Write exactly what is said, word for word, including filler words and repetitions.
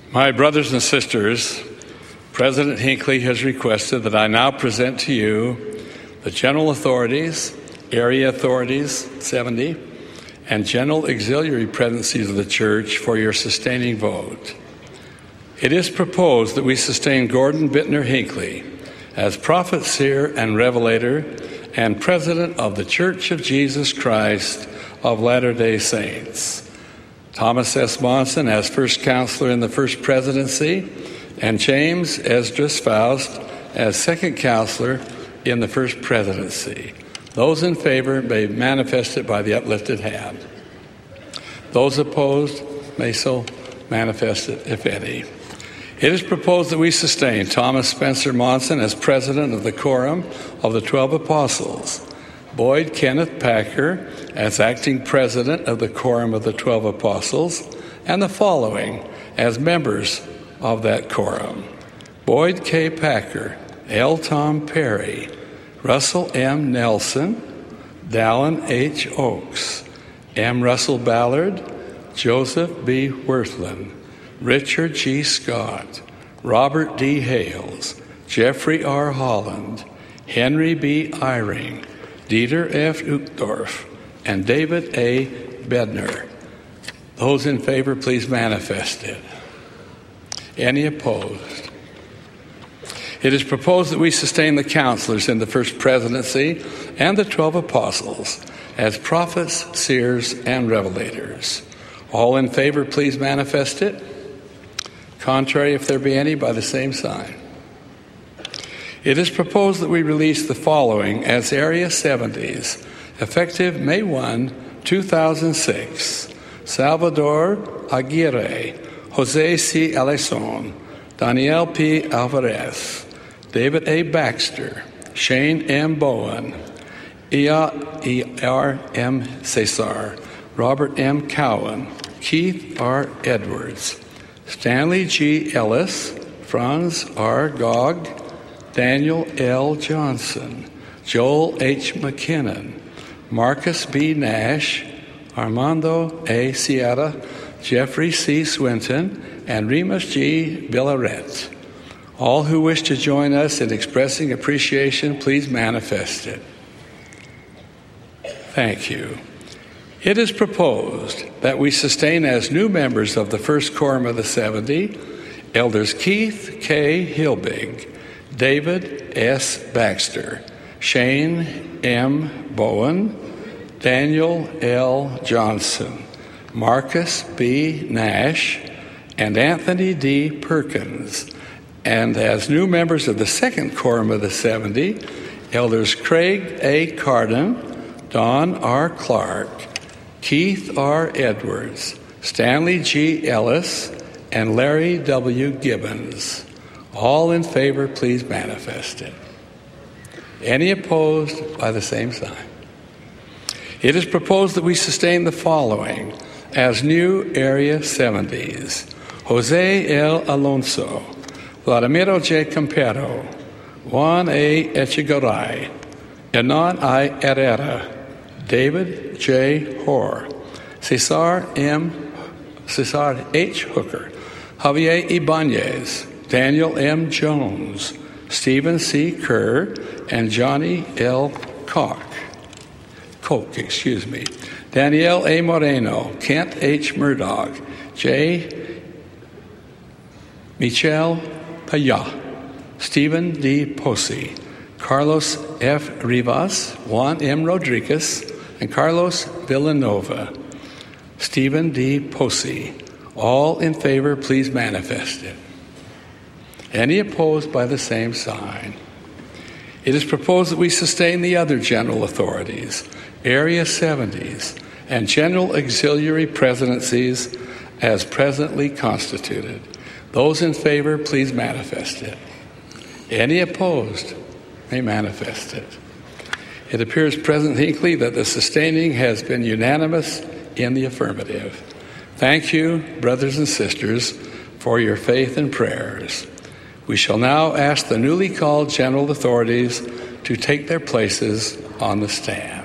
My brothers and sisters, President Hinckley has requested that I now present to you the general authorities, area authorities, seventy, and general auxiliary presidencies of the church for your sustaining vote. It is proposed that we sustain Gordon Bittner Hinckley as prophet, seer, and revelator, and president of the Church of Jesus Christ of Latter-day Saints. Thomas S. Monson as first counselor in the first presidency, and James Esdras Faust as second counselor in the first presidency. Those in favor may manifest it by the uplifted hand. Those opposed may so manifest it, if any. It is proposed that we sustain Thomas Spencer Monson as president of the Quorum of the Twelve Apostles, Boyd Kenneth Packer as acting president of the Quorum of the Twelve Apostles, and the following as members of that quorum: Boyd K. Packer, L. Tom Perry, Russell M. Nelson, Dallin H. Oakes, M. Russell Ballard, Joseph B. Worthland, Richard G. Scott, Robert D. Hales, Jeffrey R. Holland, Henry B. Eyring, Dieter F. Uchtdorf, and David A. Bednar. Those in favor, please manifest it. Any opposed? It is proposed that we sustain the counselors in the first presidency and the twelve apostles as prophets, seers, and revelators. All in favor, please manifest it. Contrary, if there be any, by the same sign. It is proposed that we release the following as Area seventies, effective May first, two thousand six. Salvador Aguirre, Jose C. Alison, Daniel P. Alvarez, David A. Baxter, Shane M. Bowen, E R M. Cesar, Robert M. Cowan, Keith R. Edwards, Stanley G. Ellis, Franz R. Gogg, Daniel L. Johnson, Joel H. McKinnon, Marcus B. Nash, Armando A. Sierra, Jeffrey C. Swinton, and Remus G. Villaret. All who wish to join us in expressing appreciation, please manifest it. Thank you. It is proposed that we sustain as new members of the first quorum of the seventy, Elders Keith K. Hilbig, David S. Baxter, Shane M. Bowen, Daniel L. Johnson, Marcus B. Nash, and Anthony D. Perkins, and as new members of the second quorum of the seventy, Elders Craig A. Carden, Don R. Clark, Keith R. Edwards, Stanley G. Ellis, and Larry W. Gibbons. All in favor, please manifest it. Any opposed, by the same sign. It is proposed that we sustain the following as new Area seventies: Jose L. Alonso, Vladimiro J. Campero, Juan A. Echegaray, Enon I. Herrera, David J. Hoare, Cesar M. Cesar H. Hooker, Javier Ibanez, Daniel M. Jones, Stephen C. Kerr, and Johnny L. Koch. Koch, excuse me. Danielle A. Moreno, Kent H. Murdoch, J. Michel Paya, Stephen D. Posse, Carlos F. Rivas, Juan M. Rodriguez, and Carlos Villanova. Stephen D. Posse. All in favor, please manifest it. Any opposed, by the same sign. It is proposed that we sustain the other general authorities, Area seventies, and general auxiliary presidencies as presently constituted. Those in favor, please manifest it. Any opposed may manifest it. It appears, President Hinckley, that the sustaining has been unanimous in the affirmative. Thank you, brothers and sisters, for your faith and prayers. We shall now ask the newly called general authorities to take their places on the stand.